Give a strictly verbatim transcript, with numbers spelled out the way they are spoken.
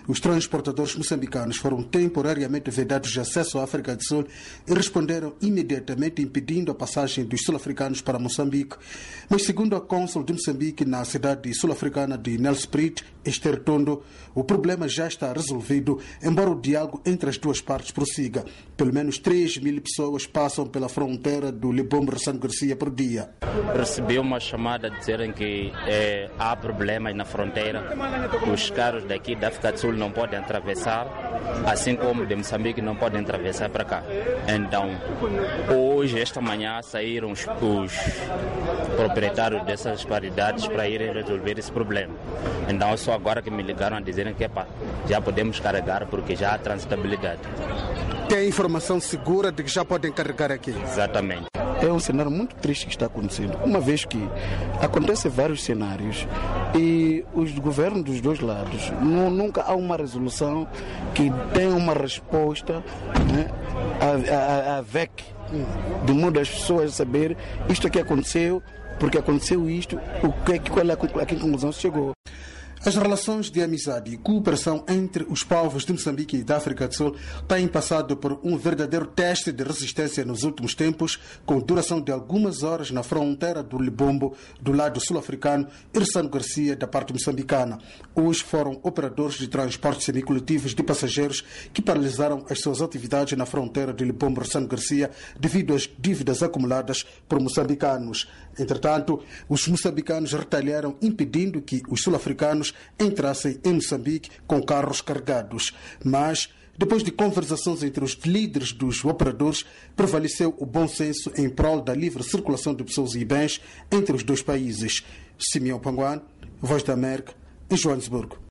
Os transportadores moçambicanos foram temporariamente vedados de acesso à África do Sul e responderam imediatamente impedindo a passagem dos sul-africanos para Moçambique. Mas, segundo a cônsul de Moçambique na cidade sul-africana de Nelspruit, Esther Tondo, o problema já está resolvido, embora o diálogo entre as duas partes prossiga. Pelo menos três mil pessoas passam pela fronteira do Libombo Ressano Garcia por dia. Recebi uma chamada dizendo que eh, há problemas na fronteira. Os carros daqui da África do Sul não podem atravessar, assim como de Moçambique não podem atravessar para cá. Então, hoje, esta manhã, saíram os, os proprietários dessas paridades para irem resolver esse problema. Então, só agora que me ligaram a dizer que epa, já podemos carregar porque já há transitabilidade. Tem informação segura de que já podem carregar aqui? Exatamente. É um cenário muito triste que está acontecendo, uma vez que acontecem vários cenários e os governos dos dois lados, não, nunca há uma resolução que tenha uma resposta, né, a, a, a V E C, de modo as pessoas saber isto aqui aconteceu, porque aconteceu isto, o que, qual é a, a que conclusão se chegou. As relações de amizade e cooperação entre os povos de Moçambique e da África do Sul têm passado por um verdadeiro teste de resistência nos últimos tempos, com duração de algumas horas na fronteira do Libombo, do lado sul-africano, e Ressano Garcia, da parte moçambicana. Hoje foram operadores de transportes semicoletivos de passageiros que paralisaram as suas atividades na fronteira de Libombo Ressano Garcia devido às dívidas acumuladas por moçambicanos. Entretanto, os moçambicanos retalharam impedindo que os sul-africanos entrassem em Moçambique com carros carregados. Mas, depois de conversações entre os líderes dos operadores, prevaleceu o bom senso em prol da livre circulação de pessoas e bens entre os dois países. Simeão Panguan, Voz da América, em Joanesburgo.